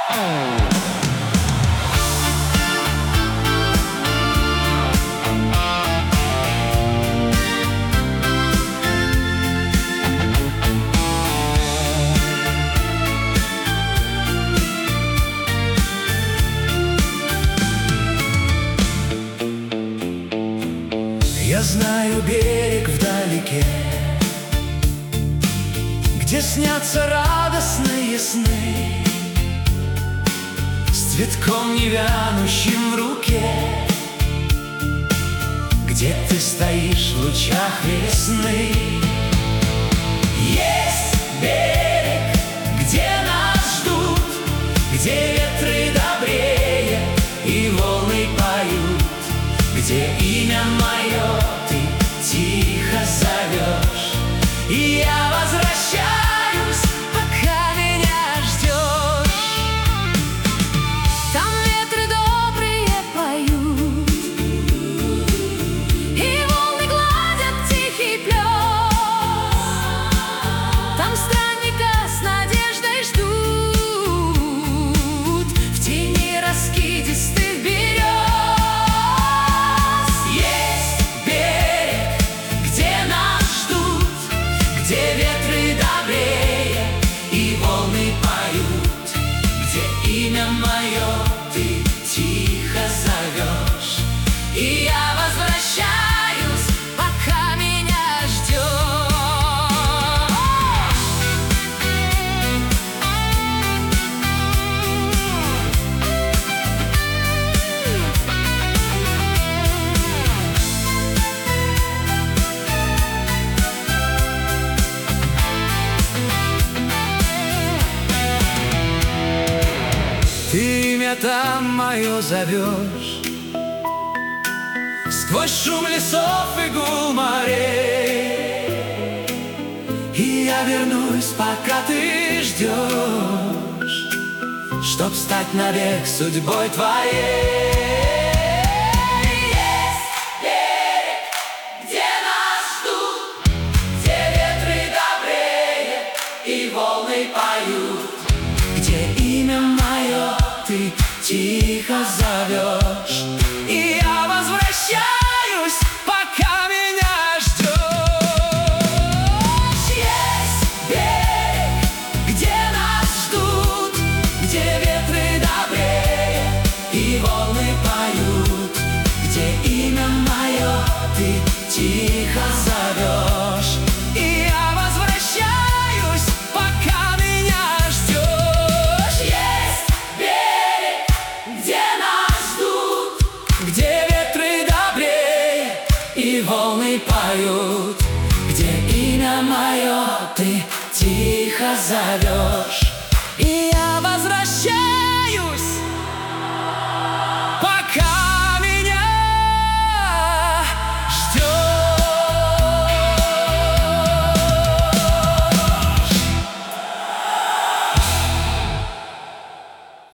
Я знаю берег вдалеке, где снятся радостные сны, с цветком невянущим в руке, где ты стоишь в лучах весны. Есть берег, где нас ждут, где ветры добрее и волны поют, где имя мое ты тихо зовешь, и я возвращаюсь, пока меня ждешь. Там ветры добрые поют, и волны гладят тихий плес. Там странника с надеждой ждут в тени раскидистых берез. Где ветры добрее и волны поют, где имя мое ты тихо зовешь, и я возвращаюсь, пока меня ждешь. Ты имя там мое зовешь сквозь шум лесов и гул морей, и я вернусь, пока ты ждешь, чтоб стать навек судьбой твоей. Волны поют, где имя мое ты тихо зовешь, и я возвращаюсь, пока меня ждешь. Есть берег, где нас ждут, где ветры добрее и волны поют, где имя мое ты тихо зовешь, и я возвращаюсь, пока меня ждешь. Есть берег, где нас ждут, где ветры добрее и волны поют, где имя мое ты тихо зовешь.